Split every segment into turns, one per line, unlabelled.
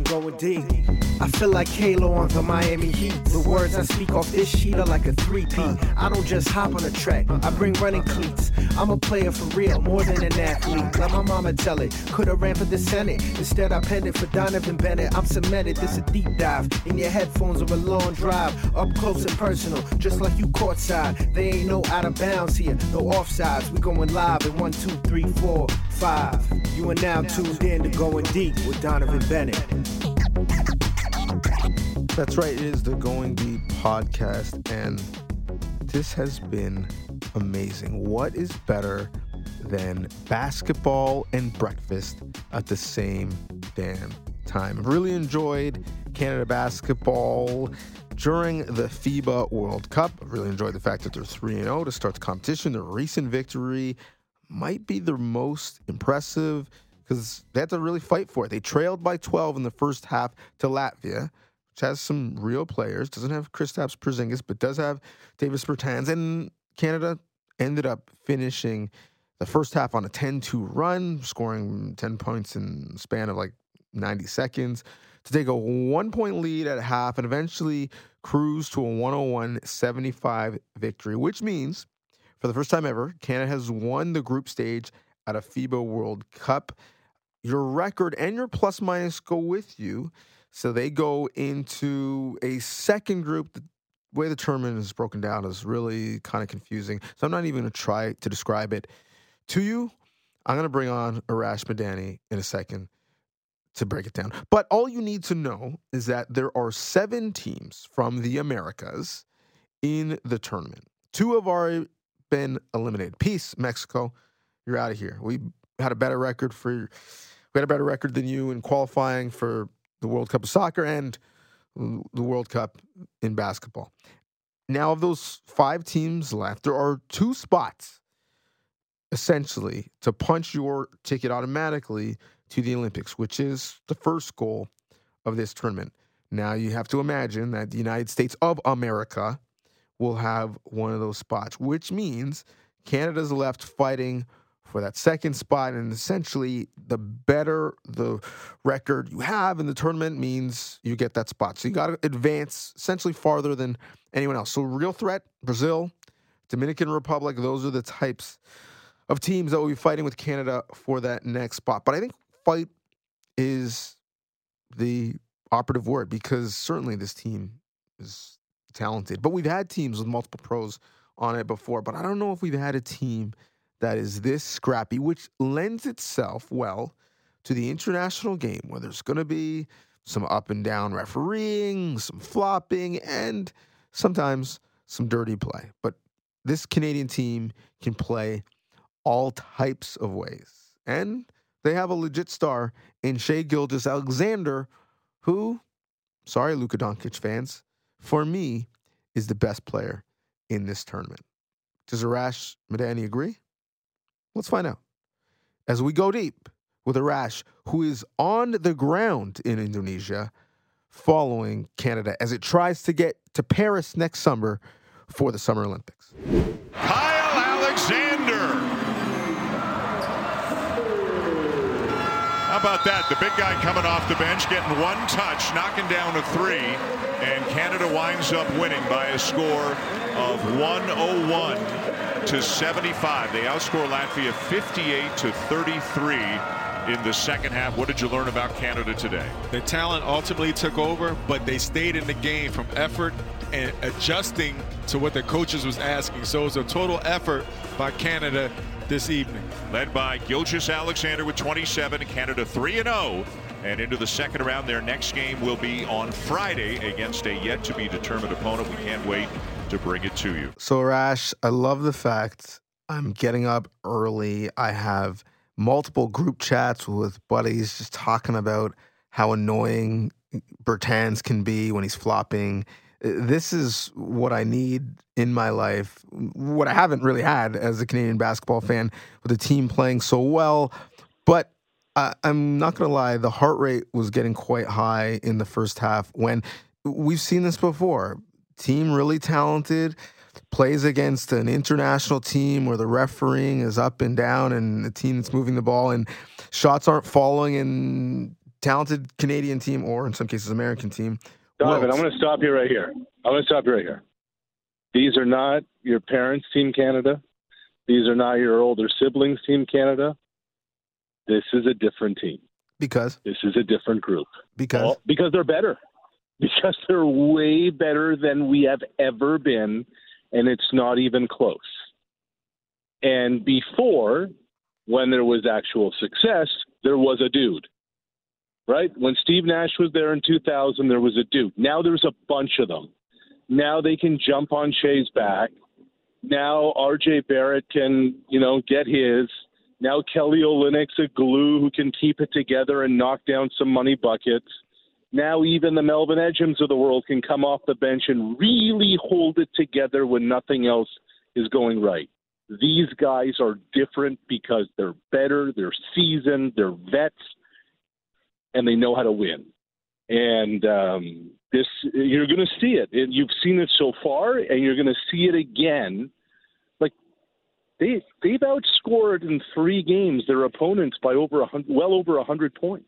going deep. I feel like Halo on the Miami Heat. The words I speak off this sheet are like a 3-P. I don't just hop on a track, I bring running cleats. I'm a player for real, more than an athlete. Let my mama tell it, could've ran for the Senate. Instead I penned it for Donovan Bennett. I'm cemented, this a deep dive. In your headphones or a long drive. Up close and personal, just like you courtside. They ain't no out of bounds here, no offsides. We going live in 1, 2, 3, 4, 5. You are now tuned in to Going Deep with Donovan Bennett.
That's right, it is the Going Deep podcast, and this has been amazing. What is better than basketball and breakfast at the same damn time? I've really enjoyed Canada basketball during the FIBA World Cup. I've really enjoyed the fact that they're 3-0 to start the competition. Their recent victory might be the most impressive because they had to really fight for it. They trailed by 12 in the first half to Latvia, which has some real players. Doesn't have Kristaps Porzingis, but does have Davis Bertans. And Canada ended up finishing the first half on a 10-2 run, scoring 10 points in a span of like 90 seconds to take a 1-point lead at half and eventually cruise to a 101-75 victory, which means for the first time ever, Canada has won the group stage at a FIBA World Cup. Your record and your plus minus go with you. So they go into a second group. The way the tournament is broken down is really kind of confusing. So I'm not even going to try to describe it to you. I'm going to bring on Arash Madani in a second to break it down. But all you need to know is that there are 7 teams from the Americas in the tournament. 2 have already been eliminated. Peace, Mexico. You're out of here. We had a better record than you in qualifying for the World Cup of Soccer and the World Cup in basketball. Now, of those 5 teams left, there are 2 spots, essentially, to punch your ticket automatically to the Olympics, which is the first goal of this tournament. Now, you have to imagine that the United States of America will have one of those spots, which means Canada's left fighting for that second spot, and essentially the better the record you have in the tournament means you get that spot. So you got to advance essentially farther than anyone else. So real threat, Brazil, Dominican Republic, those are the types of teams that will be fighting with Canada for that next spot. But I think fight is the operative word because certainly this team is talented. But we've had teams with multiple pros on it before, but I don't know if we've had a team that is this scrappy, which lends itself well to the international game where there's going to be some up and down refereeing, some flopping, and sometimes some dirty play. But this Canadian team can play all types of ways. And they have a legit star in Shai Gilgeous-Alexander, who, sorry, Luka Doncic fans, for me, is the best player in this tournament. Does Arash Madani agree? Let's find out. As we go deep with Arash, who is on the ground in Indonesia following Canada as it tries to get to Paris next summer for the Summer Olympics.
Kyle Alexander. How about that? The big guy coming off the bench, getting one touch, knocking down a 3, and Canada winds up winning by a score of 101-75. They outscore Latvia 58-33 in the second half. What did you learn about Canada today?
The talent ultimately took over, but they stayed in the game from effort and adjusting to what the coaches was asking. So it was a total effort by Canada this evening.
Led by Gilgeous-Alexander with 27, Canada 3-0. And into the second round, their next game will be on Friday against a yet-to-be-determined opponent. We can't wait to bring it to you.
So, Rash, I love the fact I'm getting up early. I have multiple group chats with buddies just talking about how annoying Bertans can be when he's flopping. This is what I need in my life, what I haven't really had as a Canadian basketball fan with the team playing so well. But I'm not going to lie, the heart rate was getting quite high in the first half when we've seen this before. Team really talented, plays against an international team where the refereeing is up and down and the team that's moving the ball and shots aren't falling and talented Canadian team, or in some cases American team.
Donovan, I'm going to stop you right here. These are not your parents' Team Canada. These are not your older siblings' Team Canada. This is a different team.
Because?
This is a different group.
Because?
Well, because they're better. Because they're way better than we have ever been, and it's not even close. And before, when there was actual success, there was a dude. Right? When Steve Nash was there in 2000, there was a dude. Now there's a bunch of them. Now they can jump on Shea's back. Now RJ Barrett can, get his. Now Kelly Olynyk's a glue who can keep it together and knock down some money buckets. Now even the Melvin Edgems of the world can come off the bench and really hold it together when nothing else is going right. These guys are different because they're better, they're seasoned, they're vets, and they know how to win. And this, you're going to see it. You've seen it so far, and you're going to see it again. Like they've outscored in 3 games their opponents by well over 100 points.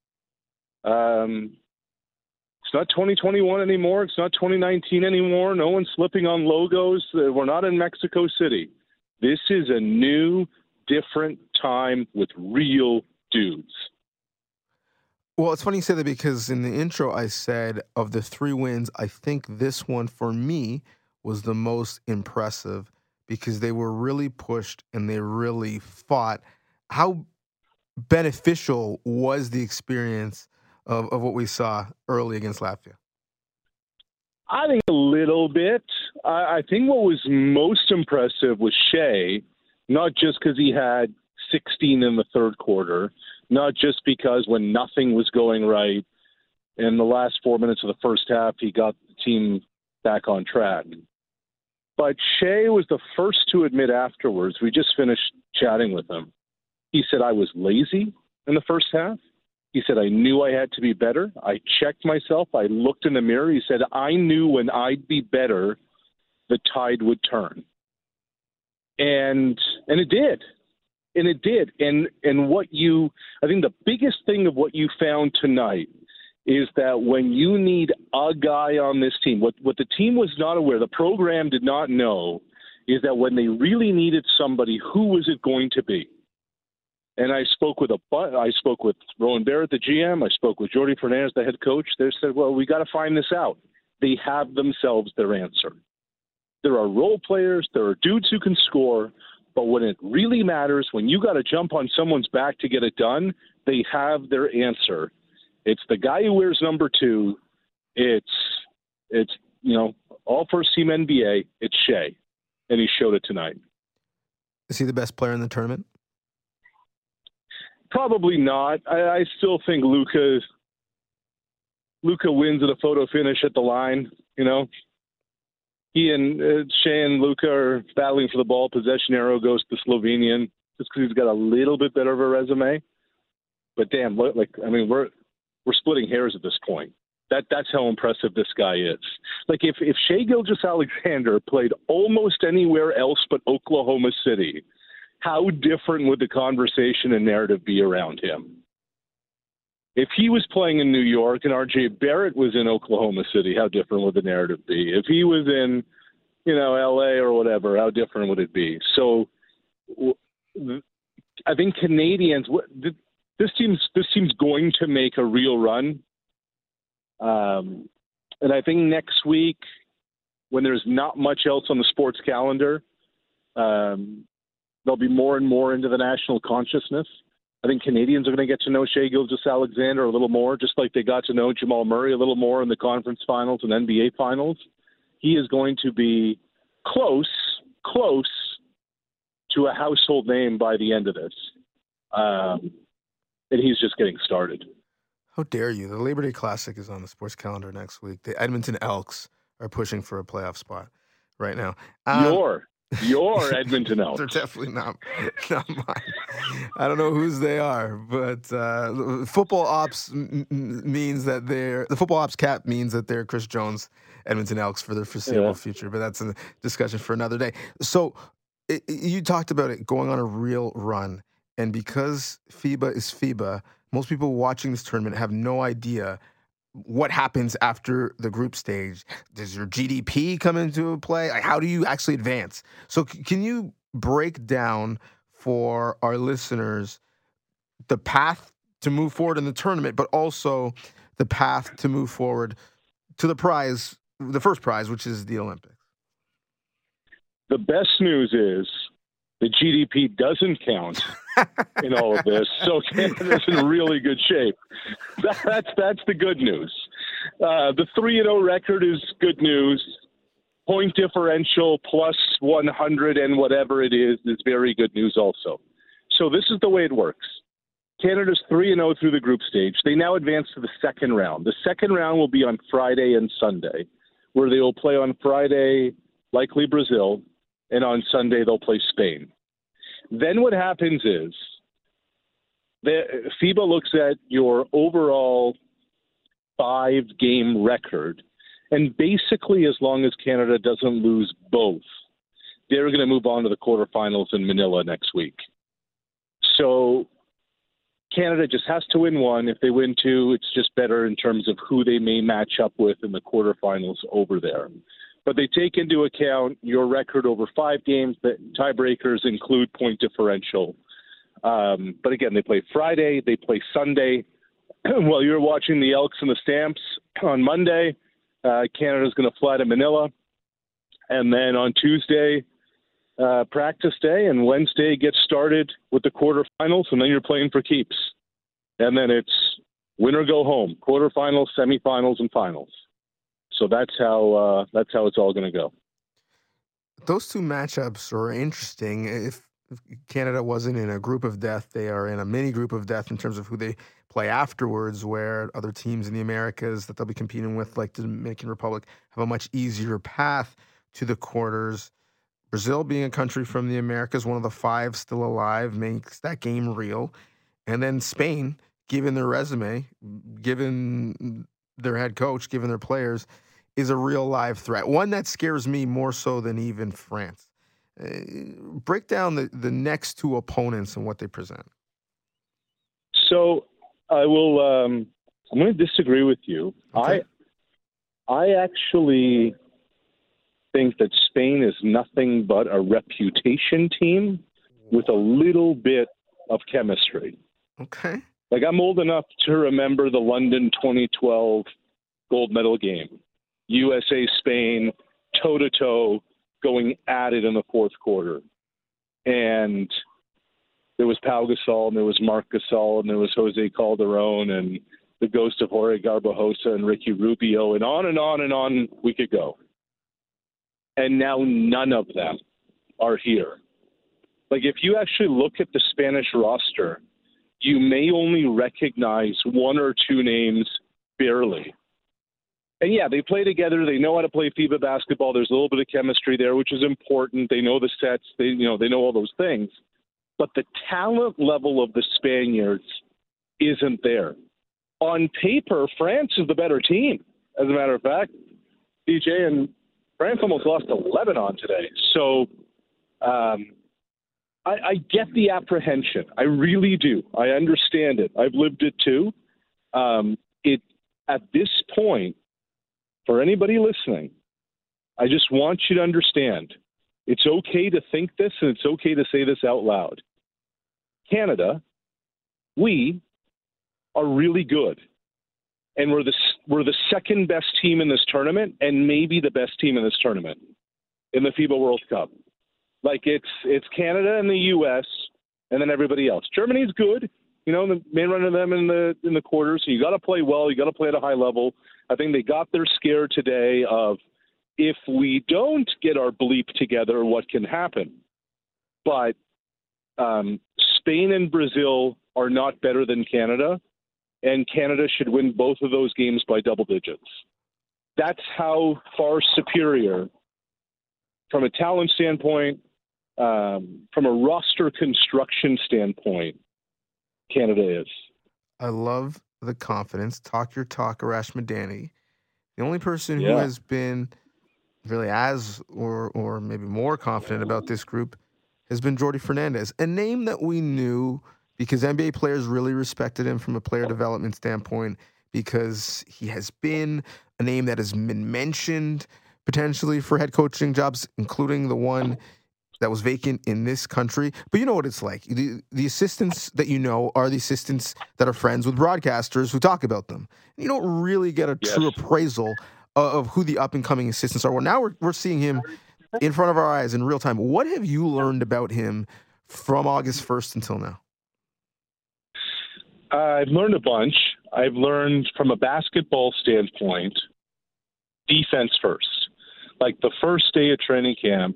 It's not 2021 anymore. It's not 2019 anymore. No one's slipping on logos. We're not in Mexico City. This is a new, different time with real dudes.
Well, it's funny you say that because in the intro I said of the 3 wins, I think this one for me was the most impressive because they were really pushed and they really fought. How beneficial was the experience of what we saw early against Latvia?
I think a little bit. I think what was most impressive was Shea, not just because he had 16 in the third quarter, not just because when nothing was going right in the last 4 minutes of the first half, he got the team back on track. But Shea was the first to admit afterwards, we just finished chatting with him. He said, I was lazy in the first half. He said, I knew I had to be better. I checked myself. I looked in the mirror. He said, I knew when I'd be better, the tide would turn. And it did. And it did. And I think the biggest thing of what you found tonight is that when you need a guy on this team, what the team was not aware, the program did not know, is that when they really needed somebody, who was it going to be? And I spoke with Rowan Barrett, the GM. I spoke with Jordi Fernandez, the head coach. They said, well, we got to find this out. They have themselves their answer. There are role players. There are dudes who can score. But when it really matters, when you got to jump on someone's back to get it done, they have their answer. It's the guy who wears number 2. It's all first team NBA. It's Shea. And he showed it tonight.
Is he the best player in the tournament? Probably
not. I still think Luka wins at a photo finish at the line. He and Shea and Luka are battling for the ball. Possession arrow goes to the Slovenian just because he's got a little bit better of a resume. But damn, we're splitting hairs at this point. That's how impressive this guy is. Like if Shea Gilgeous-Alexander played almost anywhere else but Oklahoma City, how different would the conversation and narrative be around him? If he was playing in New York and RJ Barrett was in Oklahoma City, how different would the narrative be? If he was in, LA or whatever, how different would it be? So I think Canadians, this team's going to make a real run. And I think next week, when there's not much else on the sports calendar, they'll be more and more into the national consciousness. I think Canadians are going to get to know Shea Gilgeous-Alexander a little more, just like they got to know Jamal Murray a little more in the conference finals and NBA finals. He is going to be close to a household name by the end of this. And he's just getting started.
How dare you? The Labor Day Classic is on the sports calendar next week. The Edmonton Elks are pushing for a playoff spot right now.
Your Edmonton Elks.
They're definitely not mine. I don't know whose they are, but football ops means that the football ops cap means that they're Chris Jones Edmonton Elks for the foreseeable future. But that's a discussion for another day. So you talked about it going on a real run, And because FIBA is FIBA, most people watching this tournament have no idea what happens after the group stage. Does your GDP come into play? Like, how do you actually advance? So can you break down for our listeners the path to move forward in the tournament, but also the path to move forward to the prize, the first prize, which is the Olympics?
The best news is the GDP doesn't count in all of this, so Canada's in really good shape. That's the good news. The 3-0 record is good news. Point differential plus 100 and whatever it is very good news also. So this is the way it works. Canada's 3-0 through the group stage. They now advance to the second round. The second round will be on Friday and Sunday, where they will play on Friday, likely Brazil, and on Sunday they'll play Spain. Then what happens is FIBA looks at your overall 5-game record, and basically as long as Canada doesn't lose both, they're going to move on to the quarterfinals in Manila next week. So Canada just has to win one. If they win two, it's just better in terms of who they may match up with in the quarterfinals over there. But they take into account your record over 5 games. The tiebreakers include point differential. But again, they play Friday, they play Sunday. While you're watching the Elks and the Stamps on Monday, Canada's going to fly to Manila. And then on Tuesday, practice day, and Wednesday gets started with the quarterfinals, and then you're playing for keeps. And then it's win or go home, quarterfinals, semifinals, and finals. So that's how it's all going to go.
Those two matchups are interesting. If Canada wasn't in a group of death, they are in a mini group of death in terms of who they play afterwards, where other teams in the Americas that they'll be competing with, like the Dominican Republic, have a much easier path to the quarters. Brazil, being a country from the Americas, one of the 5 still alive, makes that game real. And then Spain, given their resume, given their head coach, given their players, is a real live threat. One that scares me more so than even France. Break down the next 2 opponents and what they present.
So I will. I'm going to disagree with you.
Okay.
I actually think that Spain is nothing but a reputation team with a little bit of chemistry.
Okay.
Like, I'm old enough to remember the London 2012 gold medal game. USA, Spain, toe-to-toe, going at it in the fourth quarter. And there was Pau Gasol, and there was Marc Gasol, and there was Jose Calderon, and the ghost of Jorge Garbajosa and Ricky Rubio, and on we could go. And now none of them are here. Like, if you actually look at the Spanish roster, you may only recognize 1 or 2 names barely. And yeah, they play together. They know how to play FIBA basketball. There's a little bit of chemistry there, which is important. They know the sets. They know all those things. But the talent level of the Spaniards isn't there. On paper, France is the better team, as a matter of fact. DJ, and France almost lost to Lebanon today. So I get the apprehension. I really do. I understand it. I've lived it too. At this point, for anybody listening, I just want you to understand, it's okay to think this, and it's okay to say this out loud. Canada, we are really good. And we're the second best team in this tournament, and maybe the best team in this tournament in the FIBA World Cup. Like, it's Canada and the U.S. and then everybody else. Germany's good. The main run of them in the quarters. So you got to play well. You got to play at a high level. I think they got their scare today of, if we don't get our bleep together, what can happen? But Spain and Brazil are not better than Canada, and Canada should win both of those games by double digits. That's how far superior, from a talent standpoint, from a roster construction standpoint, Canada is.
I love the confidence. Talk your talk, Arash Madani. The only person who has been really as or maybe more confident about this group has been Jordi Fernandez, a name that we knew because NBA players really respected him from a player development standpoint, because he has been a name that has been mentioned potentially for head coaching jobs, including the one that was vacant in this country. But you know what it's like. The assistants that you know are the assistants that are friends with broadcasters who talk about them. You don't really get a true appraisal of who the up-and-coming assistants are. Well, now we're seeing him in front of our eyes in real time. What have you learned about him from August 1st until now?
I've learned a bunch. I've learned from a basketball standpoint, defense first. Like the first day of training camp,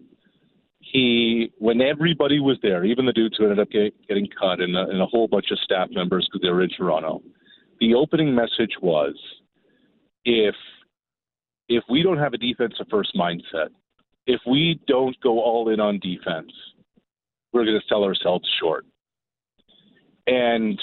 when everybody was there, even the dudes who ended up getting cut and a whole bunch of staff members because they were in Toronto, the opening message was, if we don't have a defensive first mindset, if we don't go all in on defense, we're going to sell ourselves short. And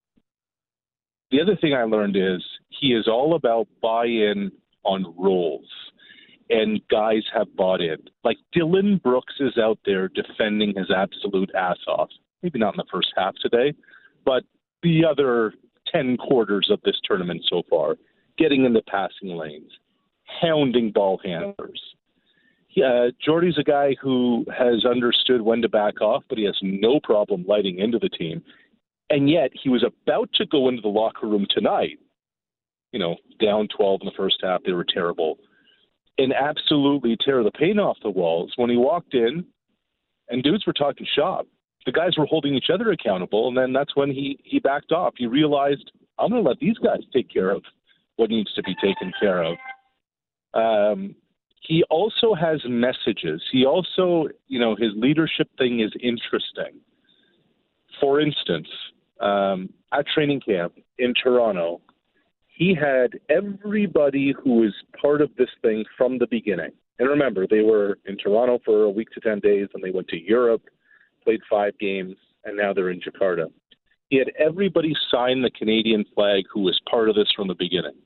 the other thing I learned is he is all about buy-in on roles. And guys have bought in. Like Dylan Brooks is out there defending his absolute ass off. Maybe not in the first half today, but the other 10 quarters of this tournament so far, getting in the passing lanes, hounding ball handlers. Jordy's a guy who has understood when to back off, but he has no problem lighting into the team. And yet he was about to go into the locker room tonight, down 12 in the first half. They were terrible. And absolutely tear the paint off the walls when he walked in and dudes were talking shop. The guys were holding each other accountable, and then that's when he backed off. He realized, I'm going to let these guys take care of what needs to be taken care of. He also has messages. He also, his leadership thing is interesting. For instance, at training camp in Toronto, he had everybody who was part of this thing from the beginning. And remember, they were in Toronto for a week to 10 days, and they went to Europe, played 5 games, and now they're in Jakarta. He had everybody sign the Canadian flag who was part of this from the beginning.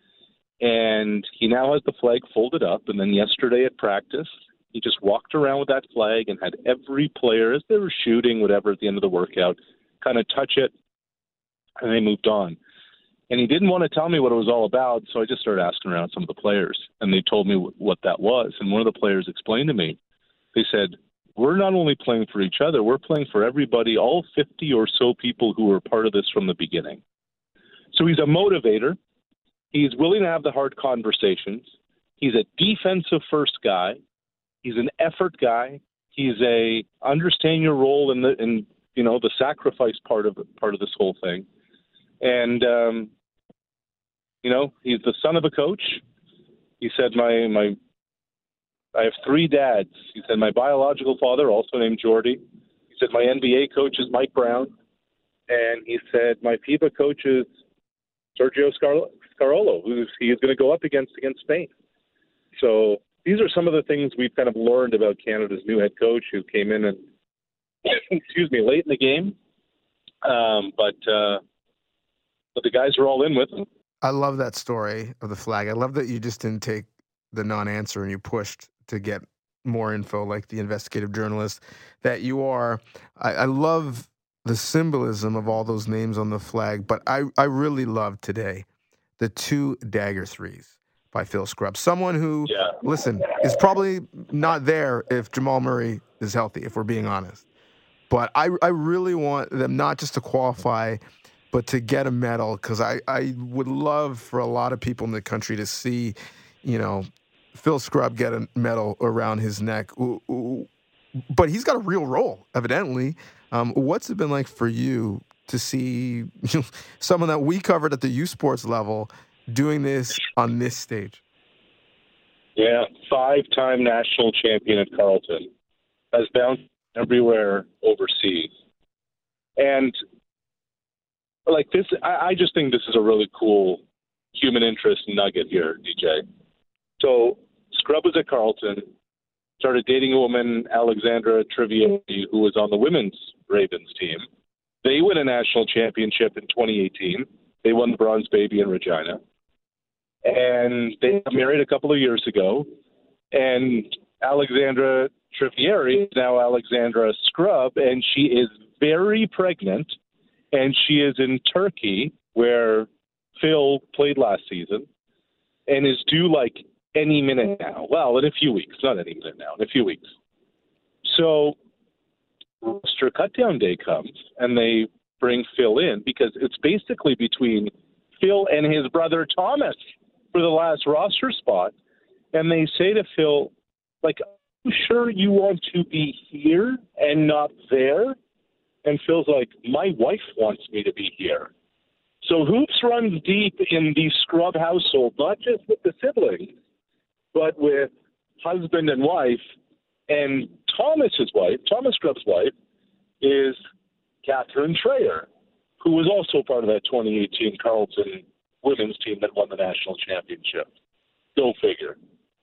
And he now has the flag folded up, and then yesterday at practice, he just walked around with that flag and had every player, as they were shooting, whatever, at the end of the workout, kind of touch it, and they moved on. And he didn't want to tell me what it was all about, so I just started asking around some of the players, and they told me what that was. And one of the players explained to me, they said, we're not only playing for each other, we're playing for everybody, all 50 or so people who were part of this from the beginning. So he's a motivator. He's willing to have the hard conversations. He's a defensive first guy. He's an effort guy. He's a understand your role in the sacrifice part of this whole thing. And he's the son of a coach. He said, I have 3 dads. He said, my biological father, also named Jordy. He said, my NBA coach is Mike Brown. And he said, my FIBA coach is Sergio Scarolo, who he is going to go up against Spain. So these are some of the things we've kind of learned about Canada's new head coach, who came in and, late in the game. But the guys are all in with him.
I love that story of the flag. I love that you just didn't take the non-answer and you pushed to get more info, like the investigative journalist that you are. I love the symbolism of all those names on the flag, but I really love today the 2 dagger threes by Phil Scrubb. Someone who, listen, is probably not there if Jamal Murray is healthy, if we're being honest. But I really want them not just to qualify, but to get a medal, because I would love for a lot of people in the country to see, Phil Scrubb get a medal around his neck. But he's got a real role, evidently. What's it been like for you to see someone that we covered at the U Sports level doing this on this stage?
Yeah, 5-time national champion at Carleton. Has bounced everywhere overseas. And like this, I just think this is a really cool human interest nugget here, DJ. So Scrubb was at Carleton, started dating a woman, Alexandra Trivieri, who was on the women's Ravens team. They win a national championship in 2018. They won the Bronze Baby in Regina. And they got married a couple of years ago. And Alexandra Trivieri is now Alexandra Scrubb, and she is very pregnant, and she is in Turkey, where Phil played last season, and is due like any minute now. Well, in a few weeks. Not any minute now, in a few weeks. So roster cutdown day comes, and they bring Phil in because it's basically between Phil and his brother Thomas for the last roster spot. And they say to Phil, like, are you sure you want to be here and not there? And Phil's like, my wife wants me to be here. So hoops runs deep in the Scrubb household, not just with the siblings, but with husband and wife. And Thomas Scrubb's wife, is Catherine Trayer, who was also part of that 2018 Carleton women's team that won the national championship. Go figure.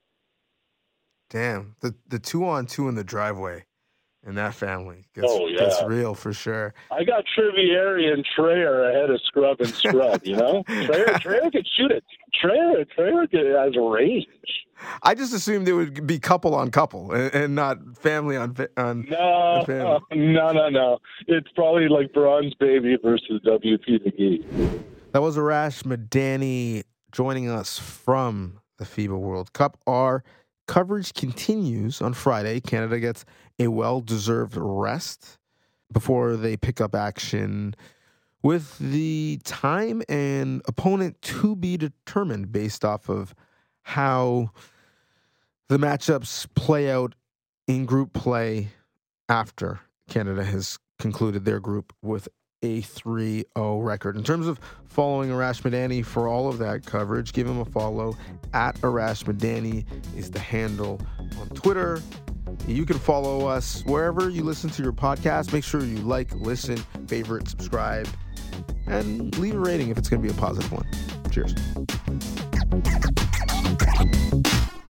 Damn, the 2-on-2 in the driveway in that family gets real for sure.
I got Trivieri and Trayer ahead of Scrubb and Scrubb, you know? Trayer could shoot it. Trayer has a range.
I just assumed it would be couple on couple and not family on family.
No. It's probably like Bronze Baby versus WP McGee.
That was Arash Madani joining us from the FIBA World Cup. Our coverage continues on Friday. Canada gets a well-deserved rest before they pick up action with the time and opponent to be determined based off of how the matchups play out in group play after Canada has concluded their group with a 3-0 record. In terms of following Arash Madani for all of that coverage, give him a follow. At Arash Madani is the handle on Twitter. You can follow us wherever you listen to your podcast. Make sure you like, listen, favorite, subscribe, and leave a rating if it's going to be a positive one. Cheers.